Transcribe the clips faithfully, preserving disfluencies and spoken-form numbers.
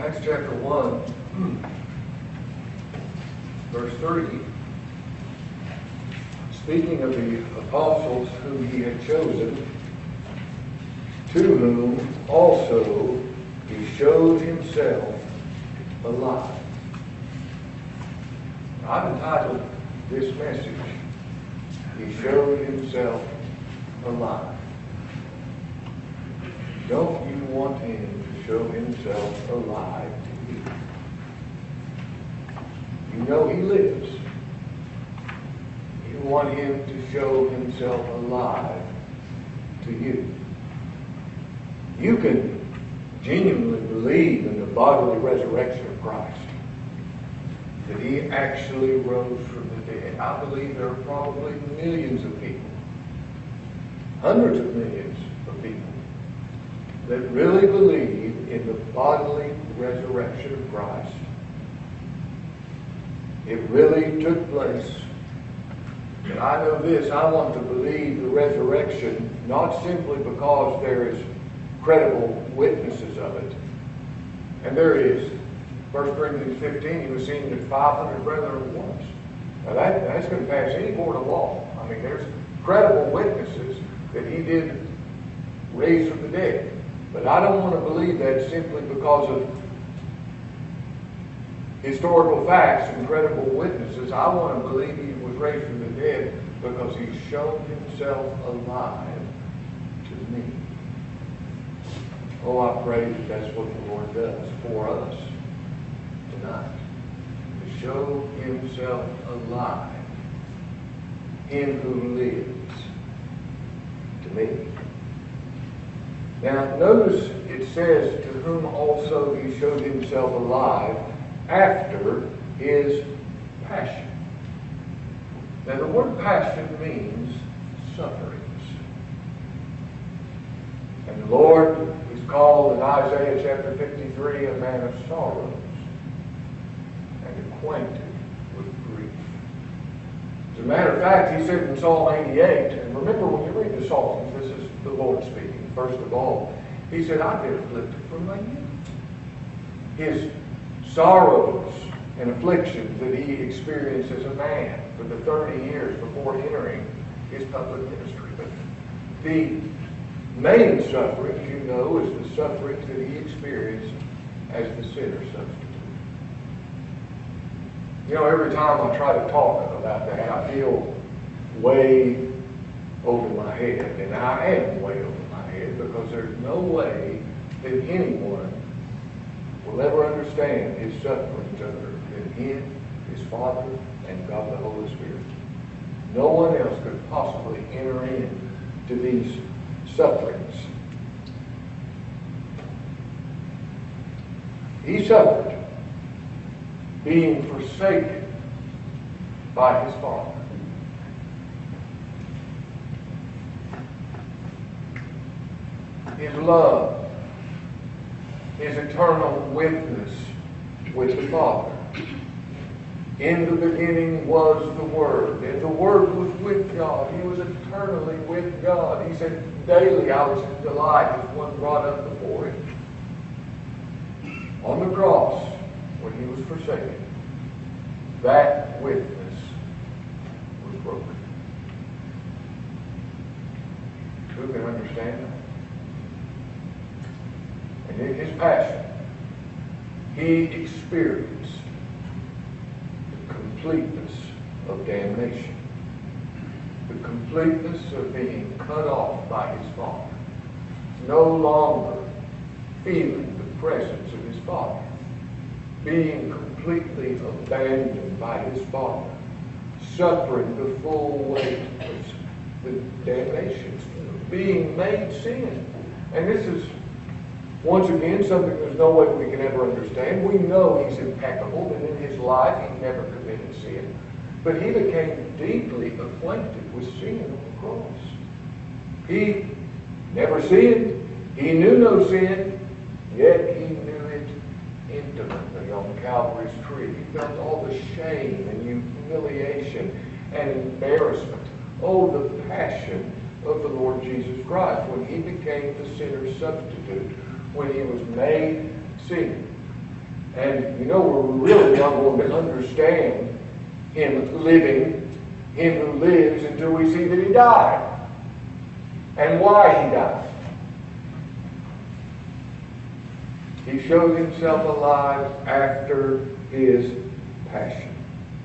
Acts chapter one, verse thirty, speaking of the apostles whom he had chosen, to whom also he showed himself alive. I've entitled this message, He Showed Himself Alive. Don't you want him to show himself alive to you? You know he lives. You want him to show himself alive to you. You can genuinely believe in the bodily resurrection of Christ, that he actually rose from the dead. I believe there are probably millions of people, hundreds of millions of people, that really believe in the bodily resurrection of Christ. It really took place. And I know this, I want to believe the resurrection not simply because there is credible witnesses of it. And there is. First Corinthians fifteen, he was seen to five hundred brethren at once. Now that, that's going to pass any court of law. I mean, there's credible witnesses that he did raise from the dead. But I don't want to believe that simply because of historical facts and credible witnesses. I want to believe he was raised from the dead because he's shown himself alive to me. Oh, I pray that that's what the Lord does for us tonight. To show himself alive, him who lives, to me. Now, notice it says, to whom also he showed himself alive after his passion. Now, the word passion means sufferings. And the Lord is called in Isaiah chapter fifty-three a man of sorrows and acquainted with grief. As a matter of fact, he said in Psalm eighty-eight, and remember when you read the Psalms, this is the Lord speaking. First of all, he said, I've been afflicted from my youth. His sorrows and afflictions that he experienced as a man for the thirty years before entering his public ministry. But the main sufferings, you know, is the sufferings that he experienced as the sinner substitute. You know, every time I try to talk about that, I feel way over my head, and I am way over my head, because there's no way that anyone will ever understand his sufferings other than him, his Father, and God the Holy Spirit. No one else could possibly enter into these sufferings. He suffered being forsaken by his Father. His love, his eternal witness with the Father. In the beginning was the Word, and the Word was with God. He was eternally with God. He said, daily I was his delight as one brought up before him. On the cross, when he was forsaken, that witness was broken. Who can understand that? And in his passion, he experienced the completeness of damnation, the completeness of being cut off by his Father, no longer feeling the presence of his Father, being completely abandoned by his Father, suffering the full weight of the damnation, being made sin. And this is, once again, something there's no way we can ever understand. We know he's impeccable, that in his life he never committed sin. But he became deeply acquainted with sin on the cross. He never sinned. He knew no sin, yet he knew it intimately on Calvary's tree. He felt all the shame and humiliation and embarrassment. Oh, the passion of the Lord Jesus Christ when he became the sinner's substitute, when he was made sin. And you know, we're really not going to understand him living, him who lives, until we see that he died and why he died. He showed himself alive after his passion.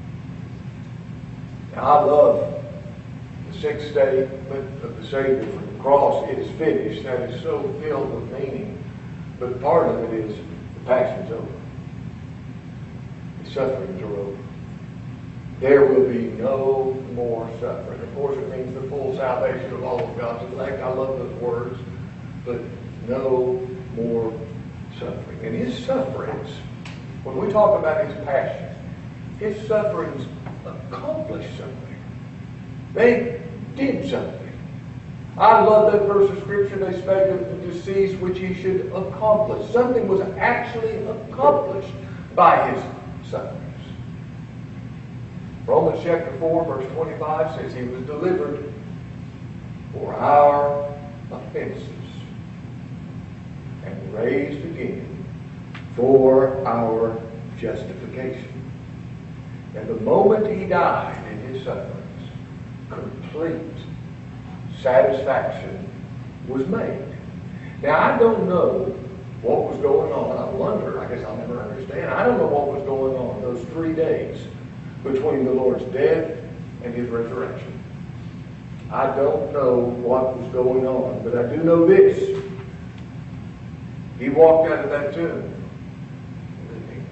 Now, I love the sixth statement of the Savior from the cross. It is finished. That is so filled with meaning. But part of it is the passion's over. The sufferings are over. There will be no more suffering. Of course, it means the full salvation of all of God's elect. I love those words. But no more suffering. And his sufferings, when we talk about his passion, his sufferings accomplished something. They did something. I love that verse of Scripture. They spake of the decease which he should accomplish. Something was actually accomplished by his sufferings. Romans chapter four, verse twenty-five says he was delivered for our offenses and raised again for our justification. And the moment he died in his sufferings, complete satisfaction was made. Now, I don't know what was going on. I wonder, I guess I'll never understand. I don't know what was going on those three days between the Lord's death and his resurrection. I don't know what was going on, but I do know this. He walked out of that tomb living.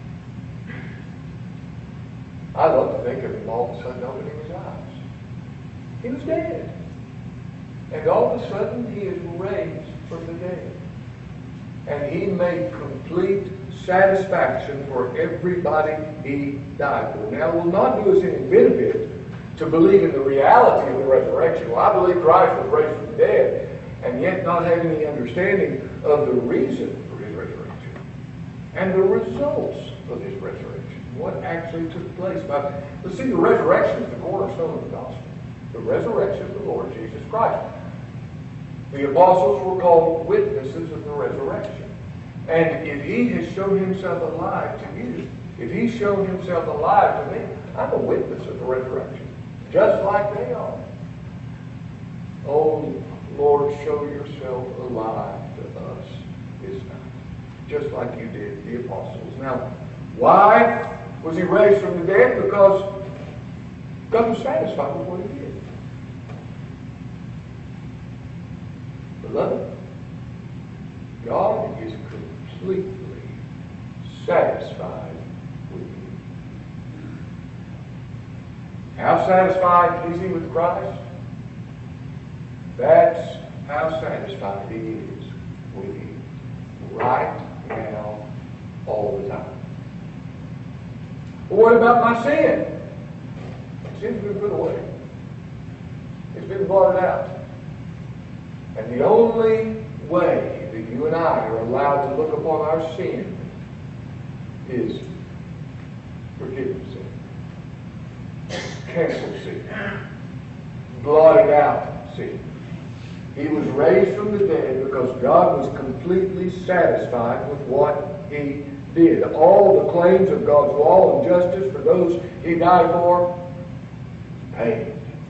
I love to think of him all of a sudden opening his eyes. He was dead. And all of a sudden he is raised from the dead. And he made complete satisfaction for everybody he died for. Now, it will not do us any benefit to believe in the reality of the resurrection. Well, I believe Christ was raised from the dead, and yet not have any understanding of the reason for his resurrection and the results of his resurrection. What actually took place. But let's see, the resurrection is the cornerstone of the gospel. The resurrection of the Lord Jesus Christ. The apostles were called witnesses of the resurrection. And if he has shown himself alive to you, if he's shown himself alive to me, I'm a witness of the resurrection, just like they are. Oh, Lord, show yourself alive to us this night, just like you did the apostles. Now, why was he raised from the dead? Because God was satisfied with what he did. Beloved, God is completely satisfied with you. How satisfied is he with Christ? That's how satisfied he is with you right now, all the time. But what about my sin? Sin's been put away. It's been blotted out. And the only way that you and I are allowed to look upon our sin is forgiveness sin, cancel sin, blotted out sin. He was raised from the dead because God was completely satisfied with what he did. All the claims of God's law and justice for those he died for, paid.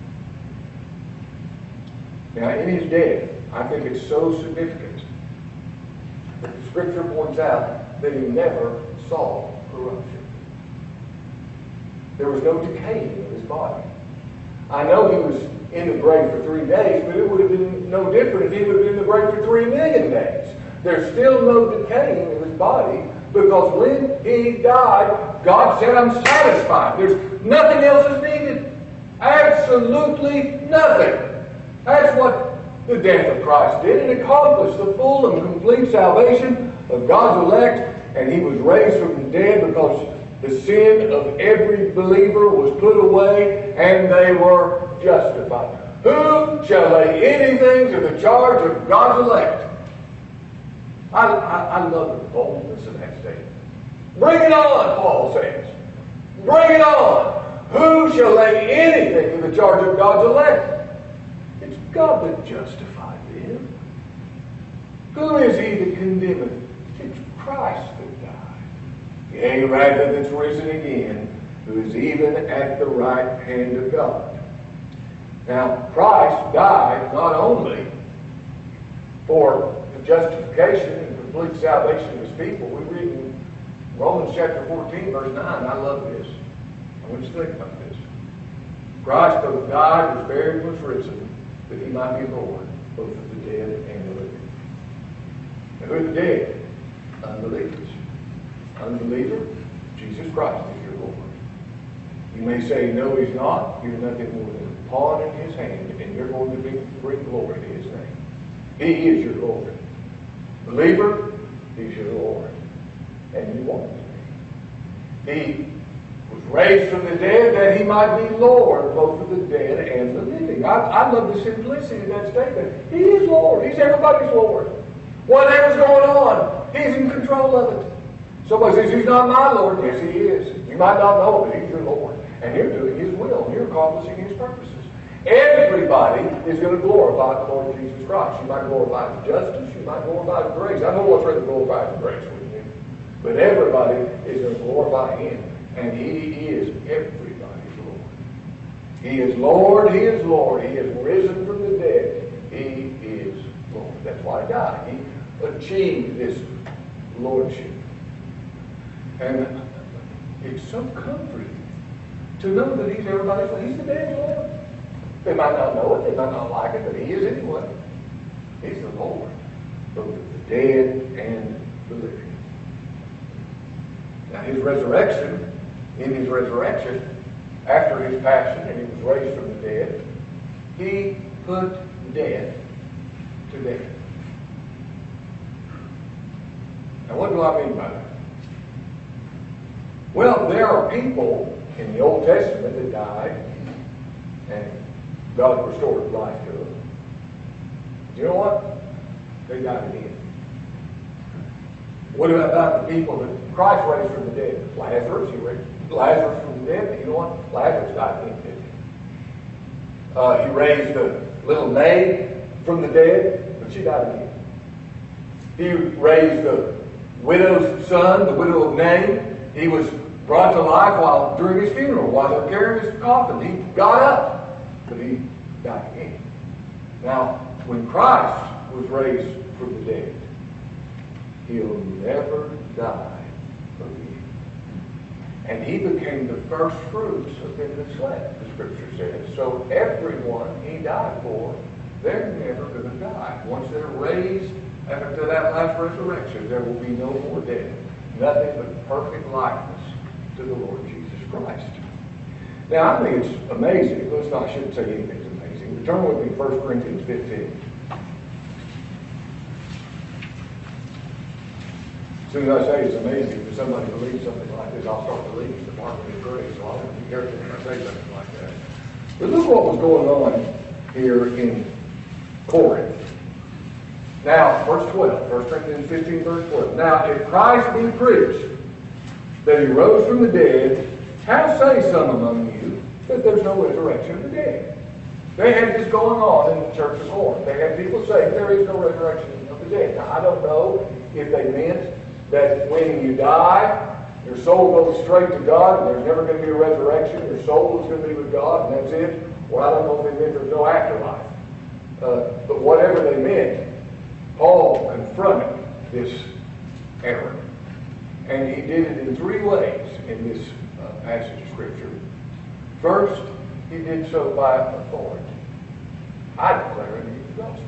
Now, in his death, I think it's so significant that the Scripture points out that he never saw corruption. There was no decaying of his body. I know he was in the grave for three days, but it would have been no different if he would have been in the grave for three million days. There's still no decaying of his body because when he died, God said, I'm satisfied. There's nothing else is needed. Absolutely nothing. That's what the death of Christ did. It accomplished the full and complete salvation of God's elect, and he was raised from the dead because the sin of every believer was put away and they were justified. Who shall lay anything to the charge of God's elect? I, I, I love the boldness of that statement. Bring it on, Paul says. Bring it on. Who shall lay anything to the charge of God's elect? It's God that justified them. Who is he that condemneth? It's Christ that died. Yea, rather that's risen again, who is even at the right hand of God. Now, Christ died not only for the justification and complete salvation of his people. We read in Romans chapter fourteen, verse nine. I love this. I want you to think about this. Christ both died, was buried, and was risen, that he might be Lord, both of the dead and the living. And who are the dead? Unbelievers. Unbeliever, Jesus Christ is your Lord. You may say, no, he's not. You're nothing more than a pawn in his hand, and you're going to be, bring glory to his name. He is your Lord. Believer, he's your Lord. And you want him to be. He was raised from the dead that he might be Lord, both of the dead and the living. I, I love the simplicity of that statement. He is Lord. He's everybody's Lord. Whatever's going on, he's in control of it. Somebody says, he's not my Lord. Yes, he is. You might not know it, but he's your Lord. And you're doing his will, and you're accomplishing his purposes. Everybody is going to glorify the Lord Jesus Christ. You might glorify his justice, you might glorify his grace. I know what's rather glorify his grace, wouldn't you? But everybody is going to glorify him. And he is everybody's Lord. He is Lord, he is Lord. He is risen from the dead. He is Lord. That's why he died. He achieved this lordship. And it's so comforting to know that he's everybody's Lord. He's the dead Lord. They might not know it, they might not like it, but he is anyway. He's the Lord, both of the dead and the living. Now his resurrection, in his resurrection, after his passion, and he was raised from the dead, he put death to death. Now what do I mean by that? Well, there are people in the Old Testament that died, and God restored life to them. Do you know what? They died again. What about the people that Christ raised from the dead? Lazarus, he raised Lazarus from the dead. You know what? Lazarus died again, didn't he? Uh, he raised the little maid from the dead, but she died again. He raised the widow's son, the widow of Nain. He was brought to life while during his funeral, while they were carrying his coffin. He got up, but he died again. Now, when Christ was raised from the dead, he'll never die again. And he became the first fruits of them that slept, the scripture says. So everyone he died for, they're never going to die. Once they're raised after that last resurrection, there will be no more death. Nothing but perfect likeness to the Lord Jesus Christ. Now, I think it's amazing. Let's not, I shouldn't say anything's amazing. But turn with me to First Corinthians fifteen. As soon as I say it's amazing that somebody believes something like this, I'll start believing the Department of Grace. So I'll be careful when I say something like that. But look what was going on here in Corinth. Now, verse twelve, First Corinthians fifteen, verse twelve. Now, if Christ be preached that he rose from the dead, how say some among you that there's no resurrection of the dead? They had this going on in the church of Corinth. They had people saying there is no resurrection of the dead. Now, I don't know if they meant that when you die, your soul goes straight to God and there's never going to be a resurrection. Your soul is going to be with God and that's it. Or I don't know if they meant there's no afterlife. Uh, but whatever they meant, Paul confronted this error. And he did it in three ways in this uh, passage of Scripture. First, he did so by authority. I declare unto you the gospel.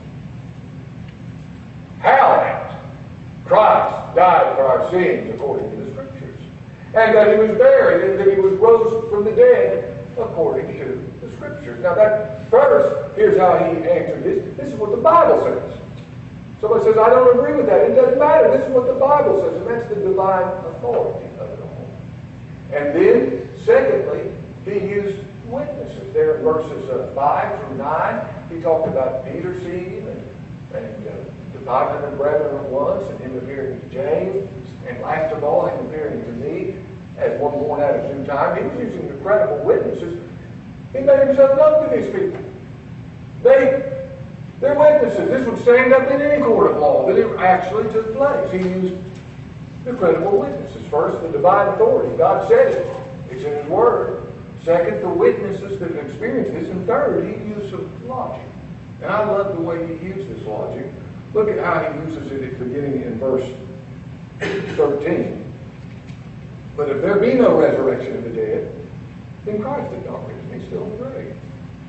How that Christ died for our sins according to the Scriptures. And that he was buried and that he was rose from the dead according to the Scriptures. Now that first, here's how he answered this. This is what the Bible says. Somebody says, I don't agree with that. It doesn't matter. This is what the Bible says, and that's the divine authority of it all. And then, secondly, he used witnesses. There in verses uh, five through nine, he talked about Peter seeing and, and uh, the five hundred brethren at once, and him appearing to James, and last of all, him appearing to me as one born out of due time. He was using the credible witnesses. He made himself known to these people. They They're witnesses. This would stand up in any court of law that it actually took place. He used The credible witnesses. First, the divine authority. God said it. It's in His Word. Second, the witnesses that have experienced this. And third, He used some logic. And I love the way He used this logic. Look at how He uses it at the beginning in verse thirteen. But if there be no resurrection of the dead, then Christ is not risen. He's still in the grave.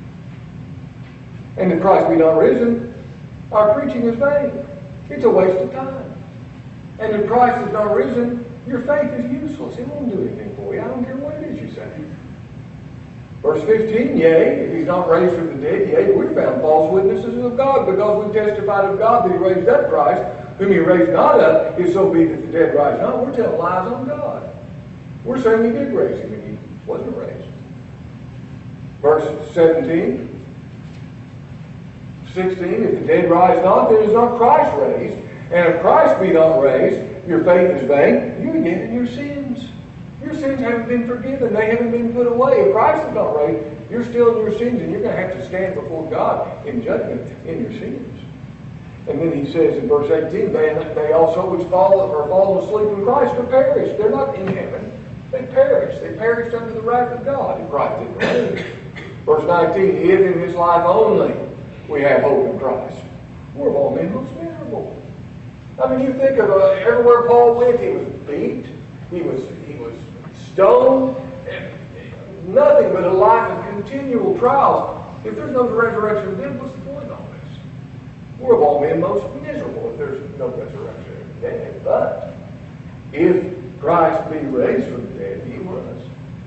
And if Christ be not risen, our preaching is vain. It's a waste of time. And if Christ is not risen, your faith is useless. It won't do anything for you. I don't care what it is you say. Verse fifteen, yea, if He's not raised from the dead, yea, we're found false witnesses of God, because we testified of God that He raised up Christ, whom He raised not up, if so be that the dead rise not. We're telling lies on God. We're saying He did raise Him, and He wasn't raised. Verse seventeen, sixteen, if the dead rise not, then is not Christ raised. And if Christ be not raised, your faith is vain. You're again in your sins. Your sins haven't been forgiven. They haven't been put away. If Christ is not raised, you're still in your sins, and you're going to have to stand before God in judgment in your sins. And then He says in verse eighteen, they, they also which fall or fall asleep in Christ are perished. They're not in heaven. They perished. They perished under the wrath of God. And Christ didn't raise. Verse nineteen, if in His life only we have hope in Christ, we're of all men most miserable. I mean, you think of uh, everywhere Paul went, he was beat, he was he was stoned, and nothing but a life of continual trials. If there's no resurrection of the dead, what's the point of this? We're of all men most miserable if there's no resurrection of the dead. But if Christ be raised from the dead, He was.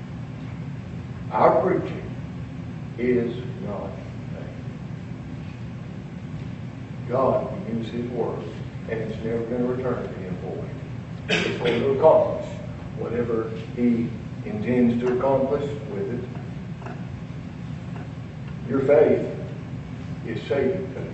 Our preaching is not vain. God will use His word, and it's never going to return to Him void. It's going to accomplish whatever He intends to accomplish with it. Your faith is saving faith.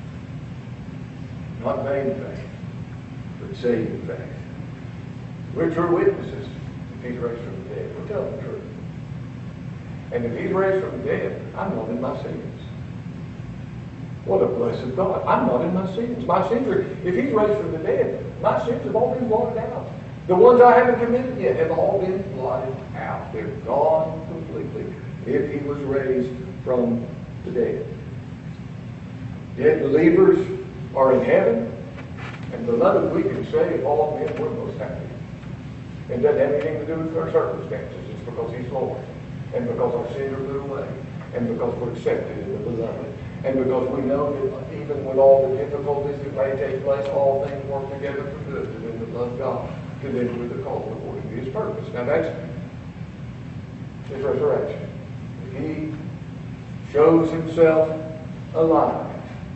Not vain faith, but saving faith. We're true witnesses if He's raised from the dead. We're telling the truth. And if He's raised from the dead, I'm not in my sins. What a blessed thought. I'm not in my sins. My sins are, if He's raised from the dead, my sins have all been blotted out. The ones I haven't committed yet have all been blotted out. They're gone completely if He was raised from the dead. Dead believers are in heaven. And beloved, we can say of all men we're most happy. It doesn't have anything to do with our circumstances. It's because He's Lord. And because our sins are put away. And because we're accepted in the beloved. And because we know that even with all the difficulties that may take place, all things work together for good to them that love God, to them who are the called according to His purpose. Now that's His resurrection. He shows Himself alive.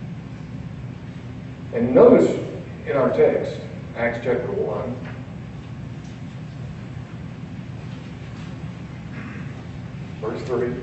And notice in our text, Acts chapter one, verse three.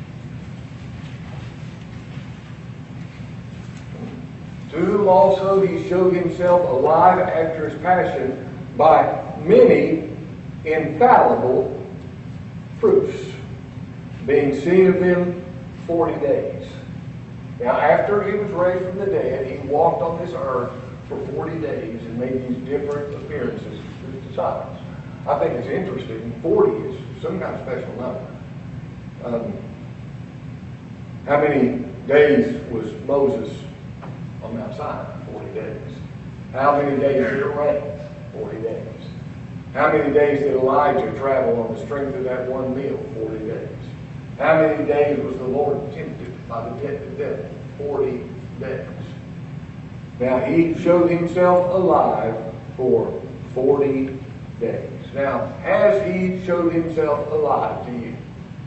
To whom also He showed Himself alive after His passion by many infallible proofs, being seen of them forty days. Now, after He was raised from the dead, He walked on this earth for forty days and made these different appearances to His disciples. I think it's interesting. forty is some kind of special number. Um, how many days was Moses on Mount Sinai? forty days. How many days did it rain? forty days. How many days did Elijah travel on the strength of that one meal? forty days. How many days was the Lord tempted by the devil? forty days. Now, He showed Himself alive for forty days. Now, has He showed Himself alive to you?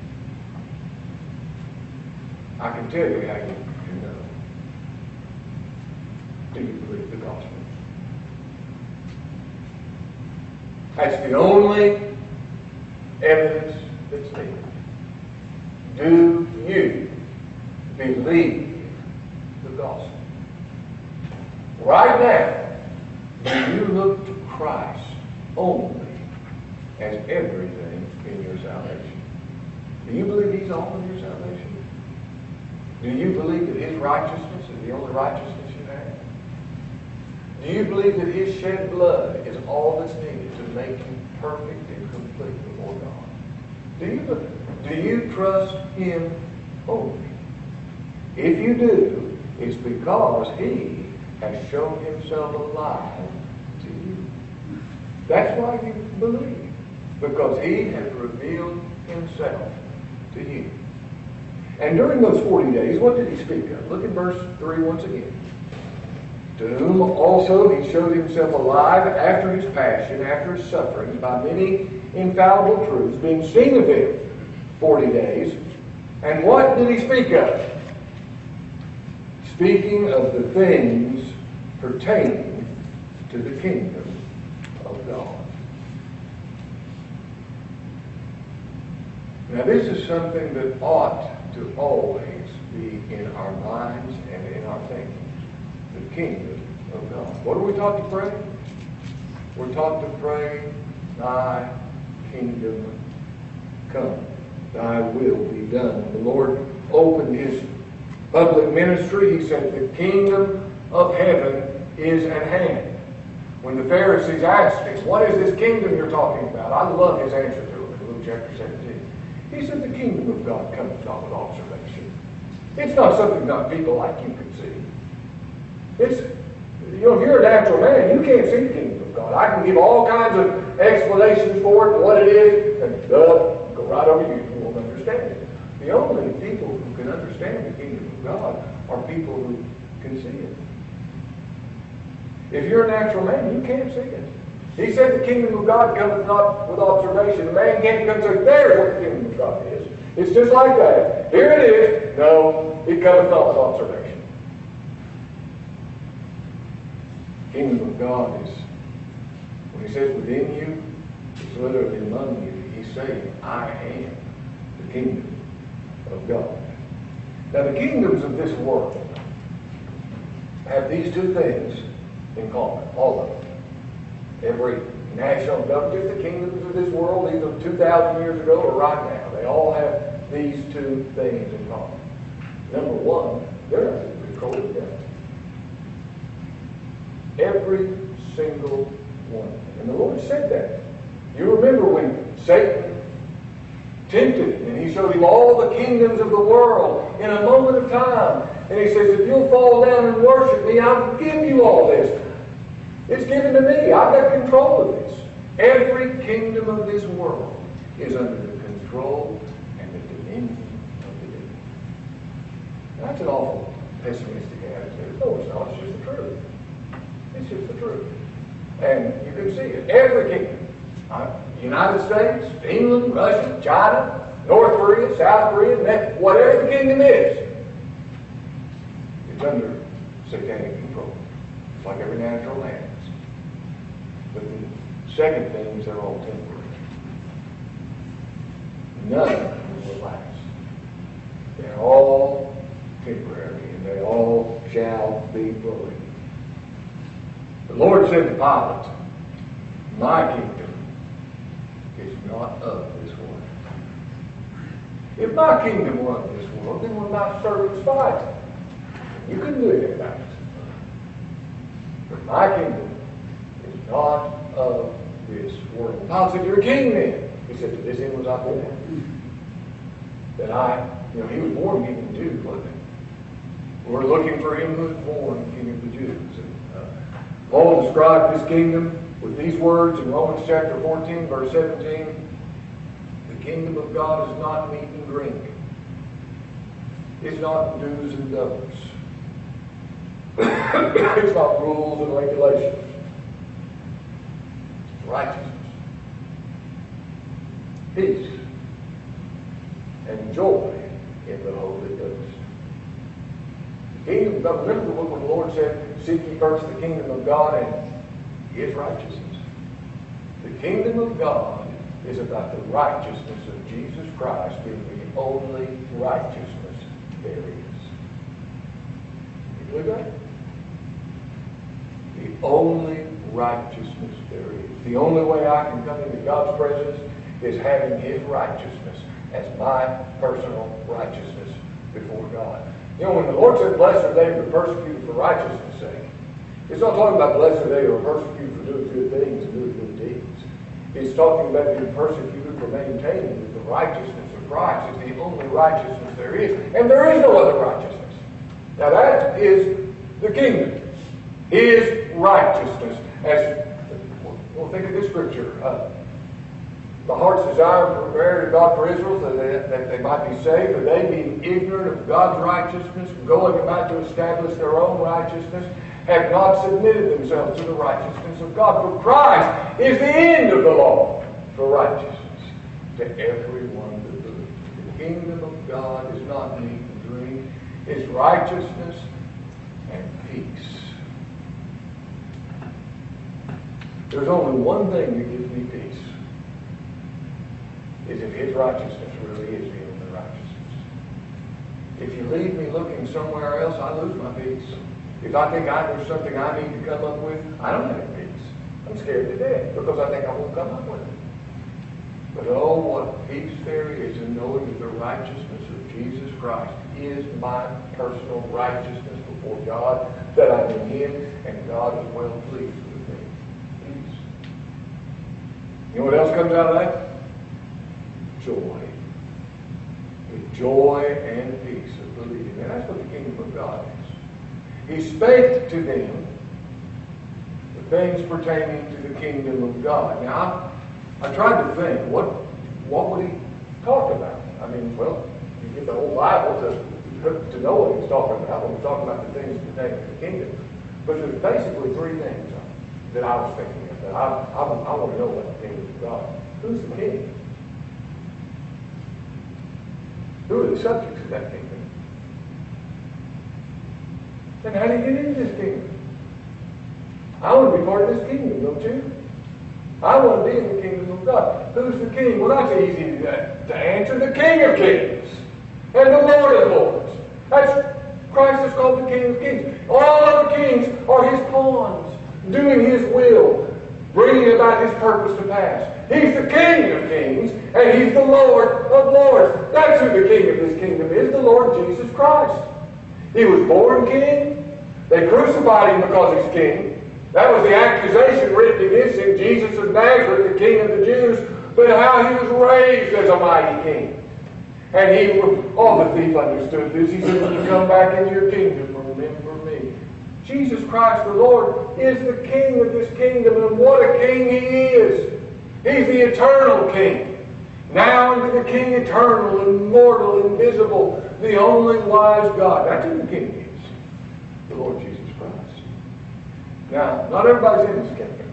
I can tell you how you can know. Do you believe the gospel? That's the only evidence that's needed. Do you believe the gospel? Right now, do you look to Christ only as everything in your salvation? Do you believe He's all in your salvation? Do you believe that His righteousness is the only righteousness you have? Do you believe that His shed blood is all that's needed to make you perfect and complete before God? Do you, do you trust Him only? If you do, it's because He has shown Himself alive to you. That's why you believe. Because He has revealed Himself to you. And during those forty days, what did He speak of? Look at verse three once again. To whom also He showed Himself alive after His passion, after His sufferings, by many infallible truths, being seen of Him forty days. And what did He speak of? Speaking of the things pertaining to the kingdom of God. Now this is something that ought to always be in our minds and in our thinking. The kingdom of God. What are we taught to pray? We're taught to pray, Thy kingdom come. Thy will be done. When the Lord opened His public ministry, He said, the kingdom of heaven is at hand. When the Pharisees asked Him, what is this kingdom you're talking about? I love His answer to them in Luke chapter seventeen. He said, the kingdom of God cometh not with observation. It's not something not people like you can see. It's, you know, if you're a natural man, you can't see the kingdom of God. I can give all kinds of explanations for it and what it is, and duh, go right over you. You won't understand it. The only people who can understand the kingdom of God are people who can see it. If you're a natural man, you can't see it. He said the kingdom of God cometh not with observation. A man can't come to there's what the kingdom of God is. It's just like that. Here it is. No, it cometh not with observation. The kingdom of God is, when He says within you, it's literally among you. He's saying, I am the kingdom of God. Now the kingdoms of this world have these two things in common, all of them. Every national government, the kingdoms of this world, either two thousand years ago or right now, they all have these two things in common. Number one, they're under the control of God. Every single one. And the Lord said that. You remember when Satan tempted him, and he showed him all the kingdoms of the world in a moment of time. And he says, if you'll fall down and worship me, I'll give you all this. It's given to me. I've got control of this. Every kingdom of this world is under the control and the dominion of the devil. That's an awful pessimistic attitude. No, it's not. It's just the truth. It's just the truth. And you can see it. Every kingdom. Uh, United States, England, Russia, China, North Korea, South Korea, whatever the kingdom is, it's under satanic control. It's like every natural man is. But the second thing is they're all temporary. None of them will last. They're all temporary, and they all shall be broken. The Lord said to Pilate, my kingdom is not of this world. If my kingdom were of this world, then would my servants fight? You couldn't do anything about it. But my kingdom is not of this world. Pilate said, you're a king then. He said, to this end was I born. That I, you know, he was born king of the Jews, wasn't he? We're looking for him who was born king of the Jews. And, uh, Paul described this kingdom with these words in Romans chapter fourteen, verse seventeen. The kingdom of God is not meat and drink. It's not do's and don'ts. It's not rules and regulations. It's righteousness, peace, and joy in the Holy Ghost. The kingdom of God, remember when the Lord said, seek ye first the kingdom of God and His righteousness. The kingdom of God is about the righteousness of Jesus Christ being the only righteousness there is. You believe that? The only righteousness there is. The only way I can come into God's presence is having His righteousness as my personal righteousness before God. You know, when the Lord said, blessed are they who are persecuted for righteousness' sake, It's not talking about blessed are they who are persecuted for doing good things and doing good deeds. It's talking about being persecuted for maintaining the righteousness of Christ. It's the only righteousness there is. And there is no other righteousness. Now that is the kingdom. His righteousness. As, well, think of this scripture. Uh, the heart's desire and prayer to God for Israel, so that, that they might be saved, but they being ignorant of God's righteousness, going about to establish their own righteousness, have not submitted themselves to the righteousness of God. For Christ is the end of the law for righteousness to everyone that believes. The kingdom of God is not meat and drink. It's righteousness and peace. There's only one thing that gives me peace. Is if His righteousness really is the only righteousness. If you leave me looking somewhere else, I lose my peace. If I think I, there's something I need to come up with, I don't have peace. I'm scared to death because I think I won't come up with it. But oh, what peace there is in knowing that the righteousness of Jesus Christ is my personal righteousness before God, that I'm in Him, and God is well pleased with me. Peace. You know what else comes out of that? Joy. The joy and peace of believing. And that's what the kingdom of God is. He spake to them the things pertaining to the kingdom of God. Now, I, I tried to think, what what would he talk about? I mean, well, you get the whole Bible to, to know what he's talking about when we're talking about the things pertaining to the kingdom. But there's basically three things that I was thinking of. That I, I, I want to know about the kingdom of God. Who's the king? Who are the subjects of that kingdom? And how do you get into this kingdom? I want to be part of this kingdom, don't you? I want to be in the kingdom of God. Who's the king? Well, that's easy to, to answer. The King of Kings and the Lord of Lords. That's Christ is called the King of Kings. All other kings are His pawns, doing His will, bringing about His purpose to pass. He's the King of Kings, and He's the Lord of Lords. That's who the King of this kingdom is, the Lord Jesus Christ. He was born king. They crucified Him because He's king. That was the accusation written against Him, Jesus of Nazareth, the King of the Jews, but how He was raised as a mighty king. And He, oh, the thief understood this. He said, when you come back into your kingdom, remember me. Jesus Christ the Lord is the King of this kingdom, and what a king He is. He's the eternal King. Now unto the King eternal, immortal, invisible, the only wise God. That's who the King is. The Lord Jesus Christ. Now, not everybody's in this kingdom.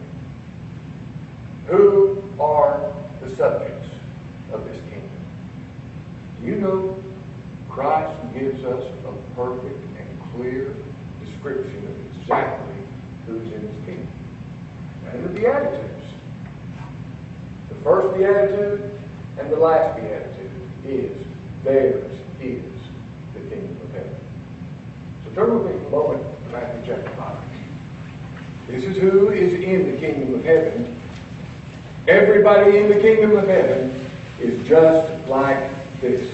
Who are the subjects of this kingdom? Do you know Christ gives us a perfect and clear description of exactly who's in His kingdom? And the Beatitudes. The first Beatitude and the last Beatitude is theirs is the kingdom of heaven. So turn with me for a moment to Matthew chapter five. This is who is in the kingdom of heaven. Everybody in the kingdom of heaven is just like this.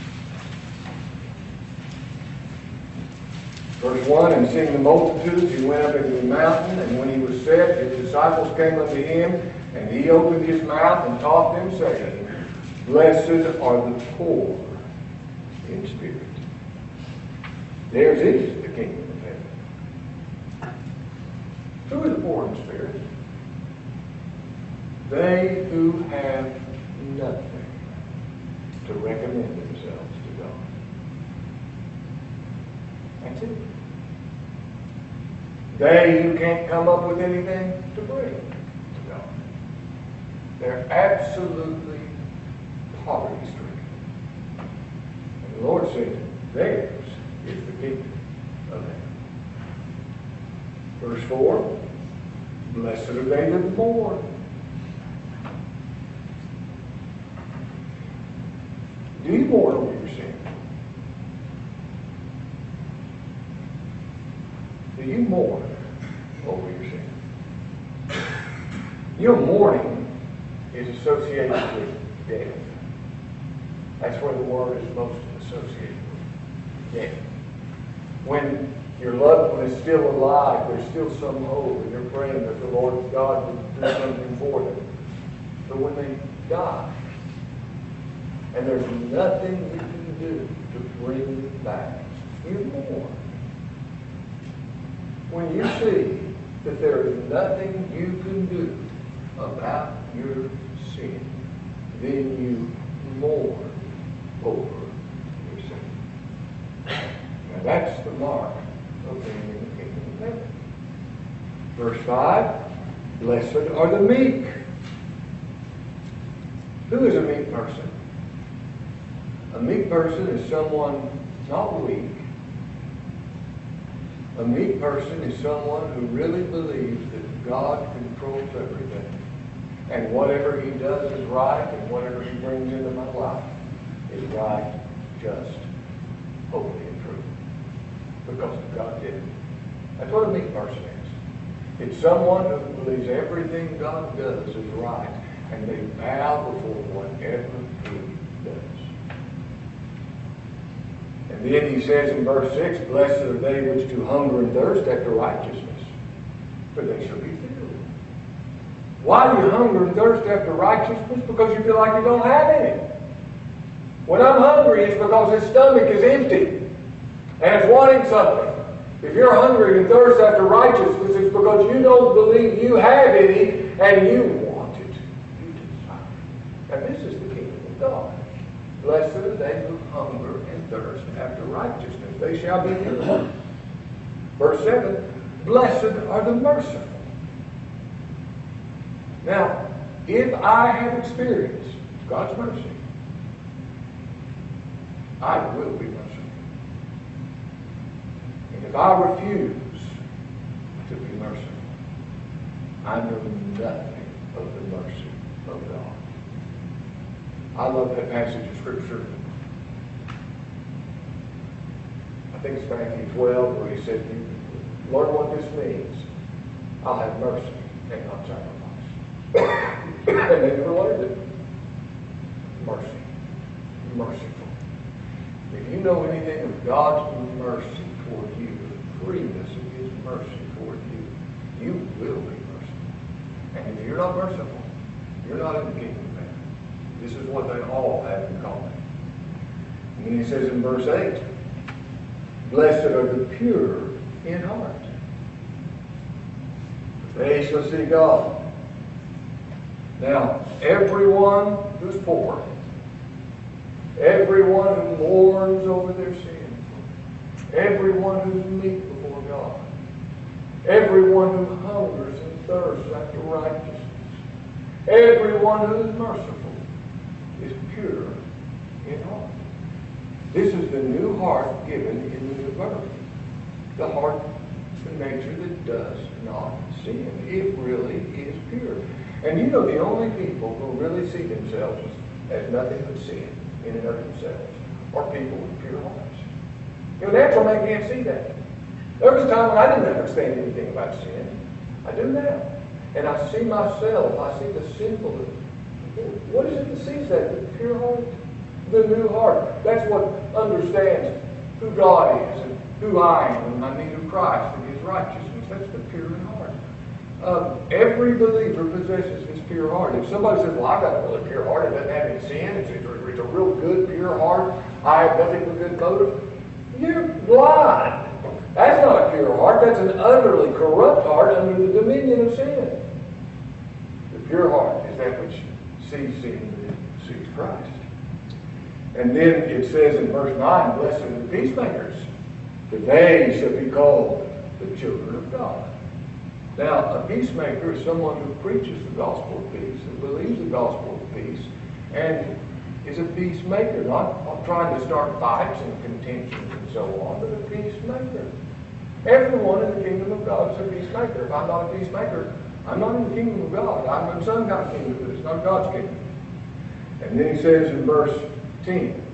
Verse one, and seeing the multitudes, He went up into the mountain, and when He was set, His disciples came unto Him, and He opened His mouth and taught them, saying, Blessed are the poor in spirit. Theirs is the kingdom of heaven. Who are the poor in spirit? They who have nothing to recommend themselves to God. That's it. They who can't come up with anything to bring to God. They're absolutely poverty-stricken. And the Lord said, theirs is the kingdom of heaven. Verse four, blessed are they that mourn. Do you mourn over your sin? Do you mourn over your sin? Your mourning is associated with death. That's where the word is most associated with death. When Your loved one is still alive. There's still some hope, and you're praying that the Lord God would do something for them. But when they die, and there's nothing you can do to bring them back, you mourn. When you see that there is nothing you can do about your sin, then you mourn over your sin. Now that's the mark of being in the kingdom of heaven. Verse five, blessed are the meek. Who is a meek person? A meek person is someone not weak. A meek person is someone who really believes that God controls everything. And whatever He does is right, and whatever He brings into my life is right, just, holy, and true. Because God did it. That's what a meek person is. It's someone who believes everything God does is right, and they bow before whatever He does. And then He says in verse six, blessed are they which do hunger and thirst after righteousness, for they shall be filled. Why do you hunger and thirst after righteousness? Because you feel like you don't have any. When I'm hungry, it's because his stomach is empty and it's wanting something. If you're hungry and thirst after righteousness, it's because you don't believe you have any and you want it. You desire it. And this is the kingdom of God. Blessed are they who hunger and thirst after righteousness. They shall be filled. Verse seven, blessed are the merciful. Now, if I have experienced God's mercy, I will be merciful. And if I refuse to be merciful, I know nothing of the mercy of God. I love that passage of Scripture. I think it's Matthew twelve where He said, you learn what this means. I'll have mercy and not sacrifice. And they never learned it. Mercy. Merciful. If you know anything of God's mercy toward you, the freeness of His mercy toward you, you will be merciful. And if you're not merciful, you're not in the kingdom of heaven. This is what they all have in common. And then He says in verse eight, blessed are the pure in heart. They shall see God. Now, everyone who's poor, everyone who mourns over their sin, everyone who's meek before God, everyone who hungers and thirsts after righteousness, everyone who's merciful is pure in heart. This is the new heart given in the new birth. The heart, the nature that does not sin. It really is pure. And you know, the only people who really see themselves as nothing but sin in and of themselves are people with pure hearts. You know, natural man can't see that. There was a time when I didn't understand anything about sin. I do now. And I see myself, I see the sinful. What is it that sees that? The pure heart? The new heart. That's what understands who God is and who I am and my need of Christ and His righteousness. That's the pure in heart. Um, every believer possesses this pure heart. If somebody says, well, I've got a really pure heart, it doesn't have any sin, it's, it's, a, it's a real good, pure heart, I have nothing but good motive, you're blind. That's not a pure heart. That's an utterly corrupt heart under the dominion of sin. The pure heart is that which sees sin and sees Christ. And then it says in verse nine, blessed are the peacemakers, for they shall be called the children of God. Now, a peacemaker is someone who preaches the gospel of peace, who believes the gospel of peace, and is a peacemaker, not, not trying to start fights and contentions and so on, but a peacemaker. Everyone in the kingdom of God is a peacemaker. If I'm not a peacemaker, I'm not in the kingdom of God. I'm in some God's kingdom, but it's not God's kingdom. And then he says in verse ten,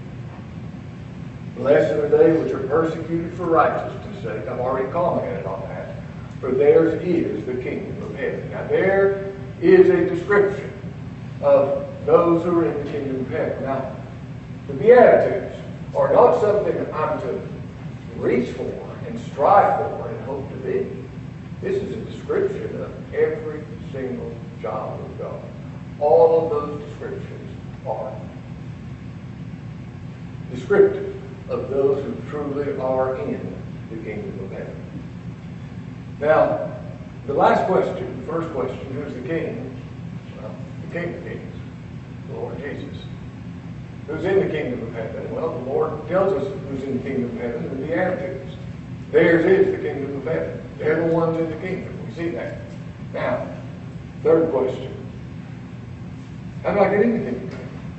blessed are they which are persecuted for righteousness' sake. I've already commented on that. For theirs is the kingdom of heaven. Now there is a description of those who are in the kingdom of heaven. Now, the Beatitudes are not something I'm to reach for and strive for and hope to be. This is a description of every single child of God. All of those descriptions are descriptive of those who truly are in the kingdom of heaven. Now, the last question, the first question, who's the king? Well, the King of Kings, the Lord Jesus. Who's in the kingdom of heaven? Well, the Lord tells us who's in the kingdom of heaven in the Beatitudes. Theirs is the kingdom of heaven. They're the ones in the kingdom. We see that. Now, third question. How do I get in the kingdom of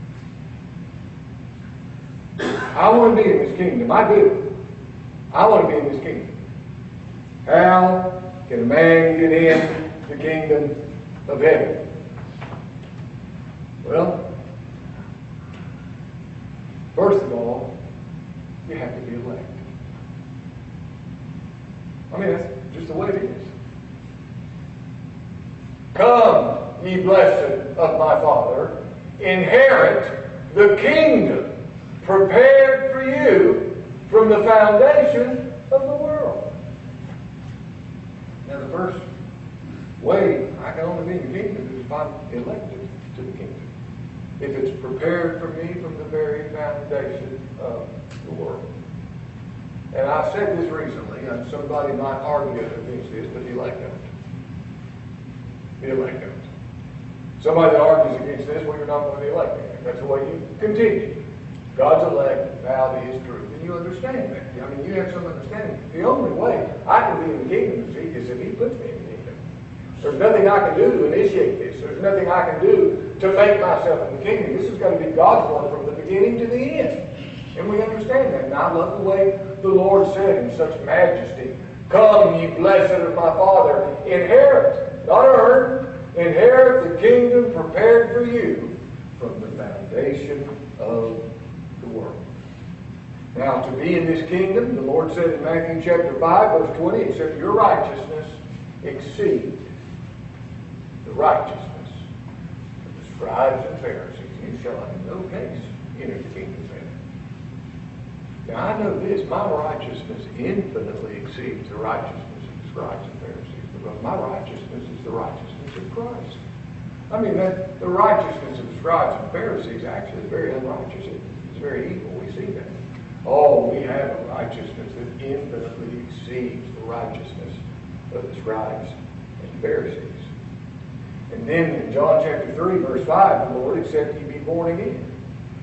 heaven? I want to be in this kingdom. I do. I want to be in this kingdom. How can a man get in the kingdom of heaven? Well, first of all, you have to be elect. I mean, that's just the way it is. Come, ye blessed of my Father, inherit the kingdom prepared for you from the foundation of the world. Now, the first way I can only be in the kingdom is if I'm elected to the kingdom. If it's prepared for me from the very foundation of the world. And I said this recently, and somebody might argue against this, but the elect don't. The elect don't. Somebody that argues against this, well, you're not going to be elected. That's the way you continue. God's elect, bow to His truth. And you understand that. I mean, you have some understanding. The only way I can be in the kingdom is if He puts me in the kingdom. There's nothing I can do to initiate this. There's nothing I can do to make myself in the kingdom. This is going to be God's one from the beginning to the end. And we understand that. And I love the way the Lord said in such majesty, come, ye blessed of my Father, inherit, not earn, inherit the kingdom prepared for you from the foundation of the world. Now, to be in this kingdom, the Lord said in Matthew chapter five, verse twenty, except your righteousness exceed the righteousness of the scribes and Pharisees, you shall in no case enter the kingdom of heaven. Now, I know this, my righteousness infinitely exceeds the righteousness of the scribes and Pharisees, because my righteousness is the righteousness of Christ. I mean, that the righteousness of the scribes and Pharisees actually is very unrighteous. It's very evil. We see that. Oh, we have a righteousness that infinitely exceeds the righteousness of the scribes and Pharisees. And then in John chapter three, verse five, the Lord, except ye be born again.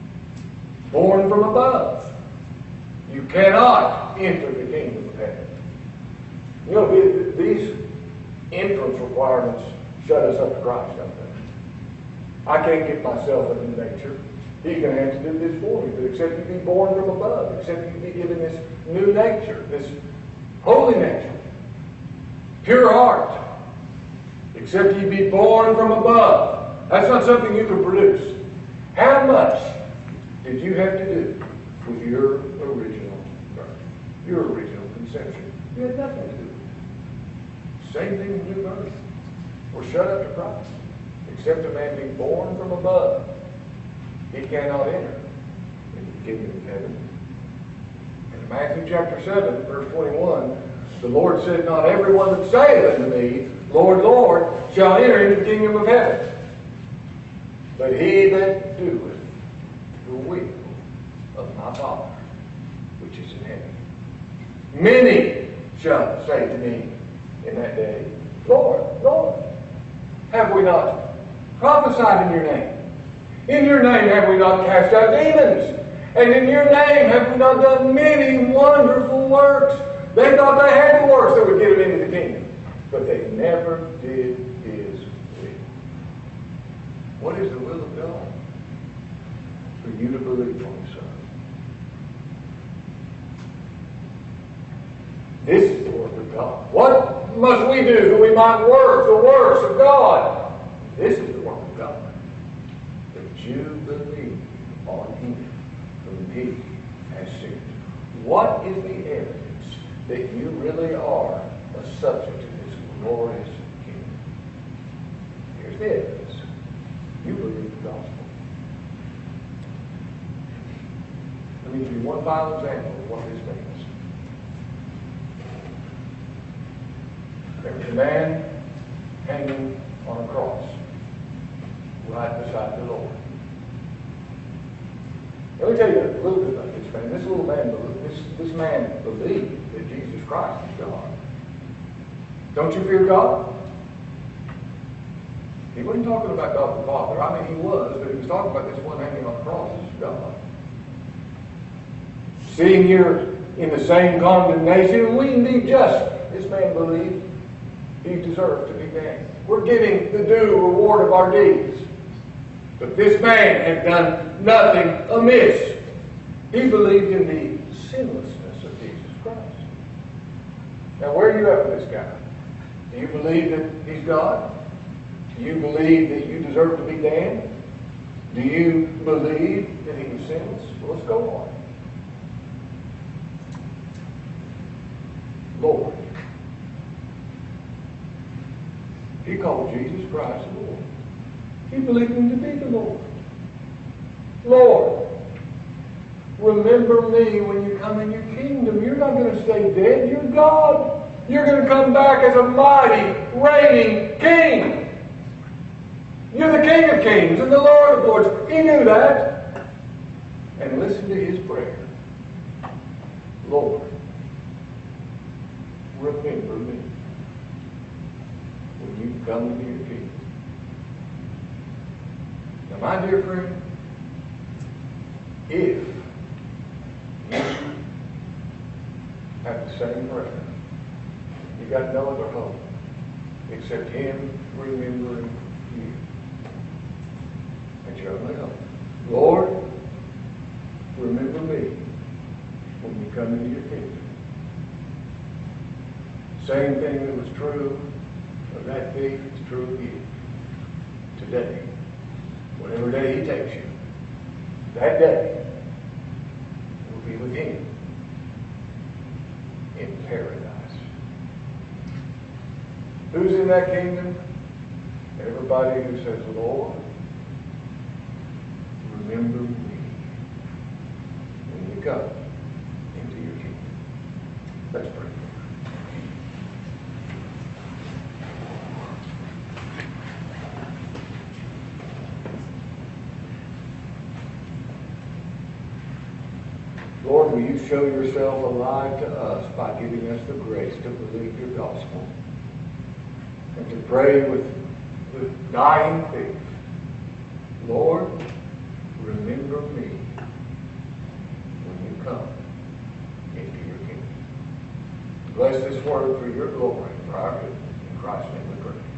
Born from above. You cannot enter the kingdom of heaven. You know, these entrance requirements shut us up to Christ, don't they? I can't get myself into nature. He's going to have to do this for me. But except you be born from above, except you be given this new nature, this holy nature, pure heart, except you be born from above. That's not something you can produce. How much did you have to do with your original birth, your original conception? You had nothing to do with it. Same thing with new birth. We're shut up to Christ. Except a man be born from above, he cannot enter into the kingdom of heaven. In Matthew chapter seven, verse twenty-one, the Lord said, not everyone that saith unto me, Lord, Lord, shall enter into the kingdom of heaven, but he that doeth the will of my Father, which is in heaven. Many shall say to me in that day, Lord, Lord, have we not prophesied in your name? In your name have we not cast out demons? And in your name have we not done many wonderful works? They thought they had the works that would get them into the kingdom. But they never did His will. What is the will of God? For you to believe on His Son. This is the work of God. What must we do that we might work the works of God? This is the work of God. That you believe on Him whom He has sent. What is the evidence that you really are a subject of this glorious kingdom? Here's the evidence. You believe the gospel. Let me give you one final example of what this means. There was a man hanging on a cross right beside the Lord. Let me tell you a little bit about this man. This little man, this, this man believed that Jesus Christ is God. Don't you fear God? He wasn't talking about God the Father. I mean, he was, but he was talking about this one hanging on the cross as God. Sitting here in the same condemnation, we need just. This man believed he deserved to be damned. We're getting the due reward of our deeds. But this man had done nothing amiss. He believed in the sinlessness of Jesus Christ. Now, where are you at with this guy? Do you believe that he's God? Do you believe that you deserve to be damned? Do you believe that he was sinless? Well, let's go on. Lord. He called Jesus Christ Lord. He believed him to be the Lord. Lord, remember me when you come in your kingdom. You're not going to stay dead. You're God. You're going to come back as a mighty, reigning king. You're the King of kings and the Lord of lords. He knew that. And listen to his prayer. Lord, remember me when you come into your kingdom. Now, my dear friend, if you have the same prayer, you got no other hope except him remembering you. That's your only hope. Lord, remember me when you come into your kingdom. Same thing that was true of that thief is true of you today. Whatever day he takes you, that day will be with him in paradise. Who's in that kingdom? Everybody who says, Lord, remember me when you come into your kingdom. Let's pray. Lord, will you show yourself alive to us by giving us the grace to believe your gospel and to pray with the dying faith. Lord, remember me when you come into your kingdom. Bless this word for your glory and for our good. In Christ's name we pray.